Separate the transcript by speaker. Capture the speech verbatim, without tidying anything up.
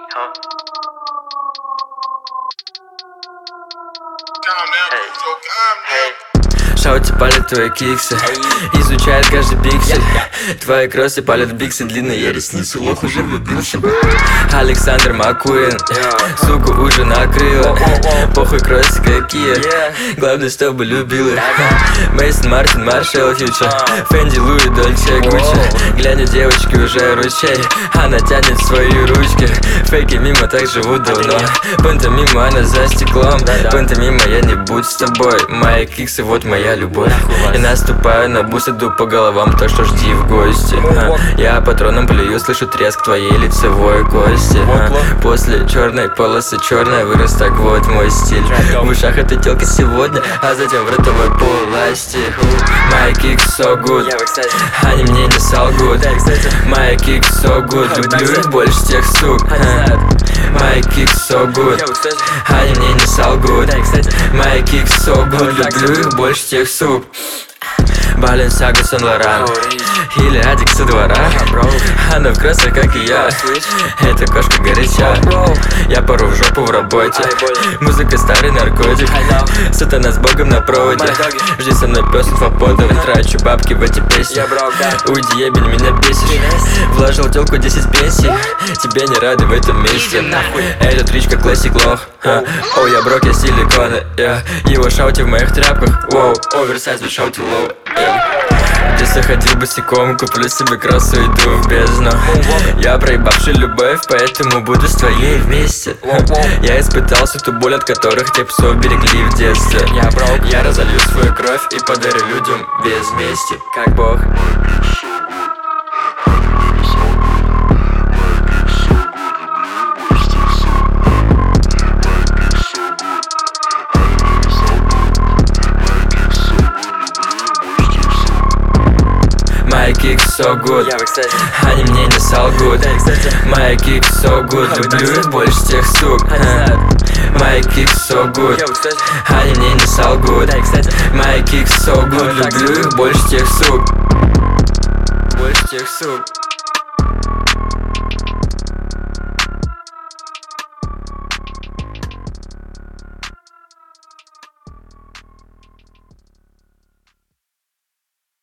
Speaker 1: Huh? Hey.
Speaker 2: Шаути палят твои киксы, изучает каждый пиксель. Твои кроссы палят биксы, длинные ресницы, лох уже влюбился. Александр Маккуин, суку уже накрыла. Похуй кроссы какие, главное, чтобы любила. Мейсон Мартин, Маршалл Фьючер, Фенди, Луи, Дольче, Гуччи. Глянь, у девочки уже ручей, она тянет свои ручки. Фейки мимо так живут давно, пантомима она за стеклом. Пантомима я не будь с тобой, мои киксы вот моя любовь. И наступаю на бус, иду по головам, так что жди в гости. Я патроном плюю, слышу треск твоей лицевой кости. После черной полосы черная вырос, так вот мой стиль. В ушах эта телка сегодня, а затем в ротовой полости. My kicks so good, они мне не солгут. My kicks so good, люблю их больше тех сук. My kicks so good, они мне не солгут. My kicks so good, люблю их больше тех сук. Баленсиага, Сан-Лоран или Адик со двора. Она в кроссах, как и я. Эта кошка горяча. Я пару в жопу в работе. Музыка старый наркотик. Сатана с богом на проводе. Жди со мной пес инфоподов. Трачу бабки в эти песни. Уйди, ебень, меня бесишь. Вложил телку десять пенсий. Тебе не рады в этом месте. Этот рич как классик лох. О, я брок, я силиконы. Его шаути в моих тряпках. Воу, оверсайз, вы шаути лоу. Где заходил босиком, куплю себе кроссы, иду в бездну. Я проебавший любовь, поэтому буду с твоей вместе. Я испытал всю ту боль, от которых те псов берегли в детстве. Я разолью свою кровь и подарю людям без мести, как Бог. My kicks so good, они мне не солгут. My kicks so good, люблю их больше тех сук. My kicks so good, они мне не солгут. My kicks so good, люблю их больше тех сук. Больше тех сук.